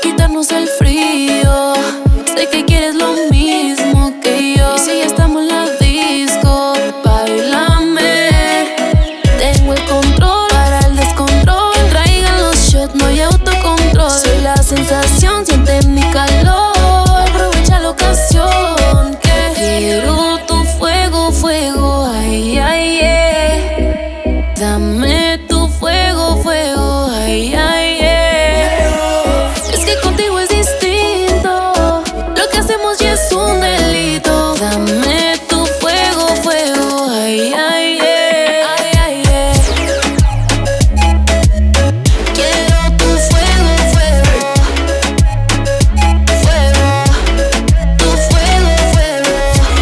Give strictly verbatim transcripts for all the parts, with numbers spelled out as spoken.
quitarnos el frío. Sé que quieres lo mismo que yo. Y si ya estamos en la disco, bailame. Tengo el control para el descontrol. Que traigan los shots, no hay autocontrol. Soy la sensación, siente mi calor. Aprovecha la ocasión que quiero tu fuego, fuego, ay, ay, yeah. Dame tu fuego, fuego, ay, ay, yeah. Es que contigo es distinto. Lo que hacemos ya es un delito. Dame tu fuego, fuego, ay, ay, yeah. Ay, ay, yeah. Quiero tu fuego, fuego. Fuego. Tu fuego, fuego.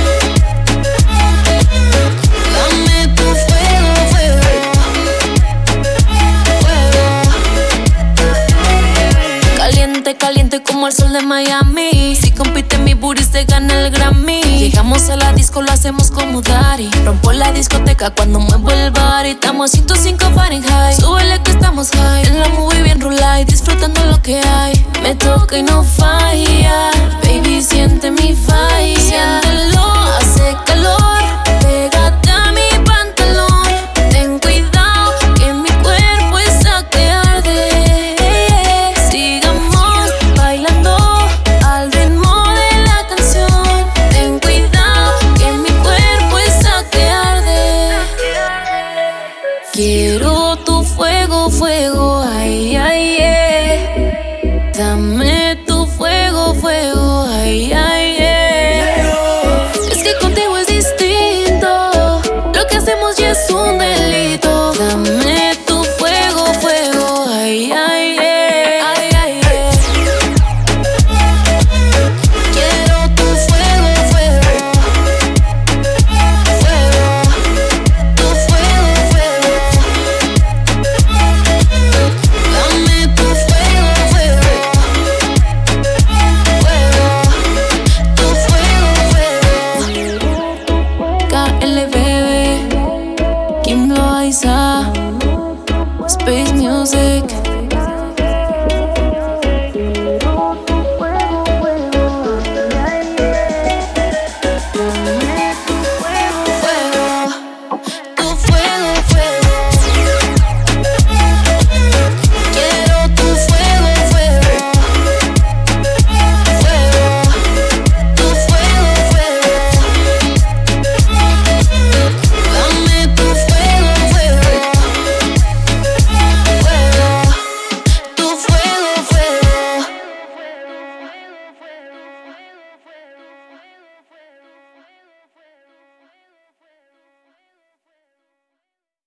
Dame tu fuego, fuego. Fuego. Caliente, caliente como el sol de Miami. Si compite mi booty se gana el Grammy. Llegamos a la disco, lo hacemos como Daddy. Rompo la discoteca cuando muevo el body. Estamos a ciento cinco Fahrenheit. Súbele que estamos high. En la movie bien rulay, disfrutando lo que hay. Me toca y no falla. Baby, siente mi falla. Siéntelo, hace calor. Pégate a mi pantalón. Ten cuidado que mi cuerpo está que arde. Sigamos bailando al ritmo de la canción. Ten cuidado que mi cuerpo está que arde. Quiero tu fuego, fuego, ay, ay, yeah. Dame tu fuego, fuego, ay, ay, yeah. Es que contigo es distinto. Lo que hacemos ya es un